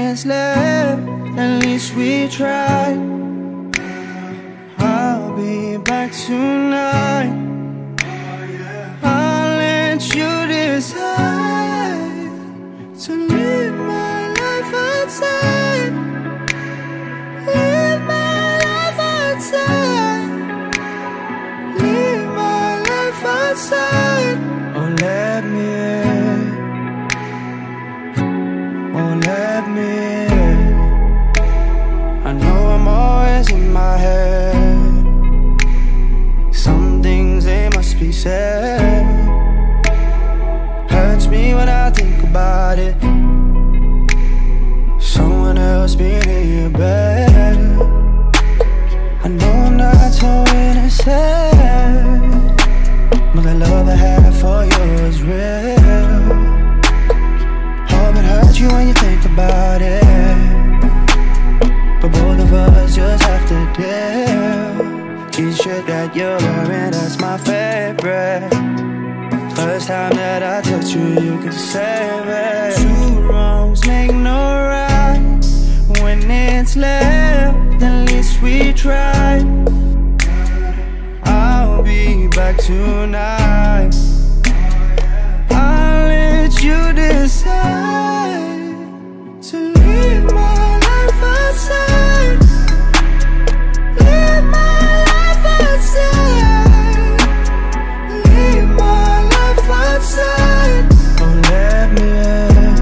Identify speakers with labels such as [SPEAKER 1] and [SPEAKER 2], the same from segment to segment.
[SPEAKER 1] it's left, at least we tried. I'll be back tonight. I'll let you decide to live my life outside. Live my life outside. Live my life outside. Oh, let me in. Oh, let me in. I know I'm always in my head. Some things, they must be said. Hurts me when I think about it. Someone else being in your bed. I know I'm not so innocent, but the love I have for you is real. Hope it hurts you when you think about it, but both of us just have to deal. T-shirt that you're wearing, that's my favorite. First time that I touch you, you can save it. Two wrongs make no right. When it's left, at least we tried. I'll be back tonight. I'll let you decide to live my life outside. Live my life outside. Live my life outside. Oh, let me in.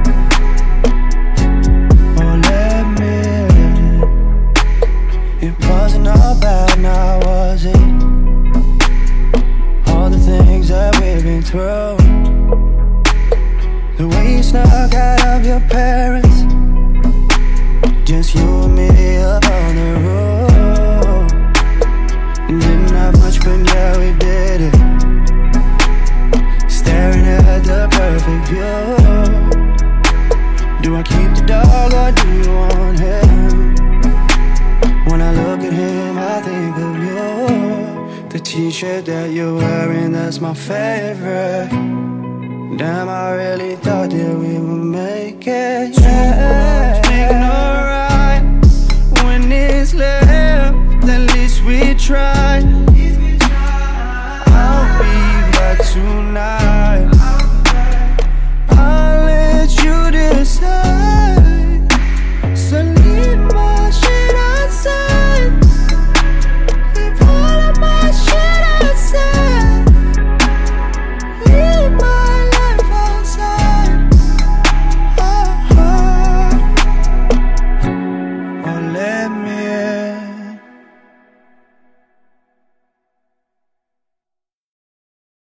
[SPEAKER 1] Oh, let me in. It wasn't all bad, now was it? All the things that we've been through, the way you snuck out of your parents, just you and me up on the road. And didn't have much, but yeah, we did it. Staring at the perfect view. Do I keep the dog or do you want him? When I look at him, I think of you. The t-shirt that you're wearing, that's my favorite. Damn, I really thought that we would make it. Yeah, make no right. When it's left, at least we tried.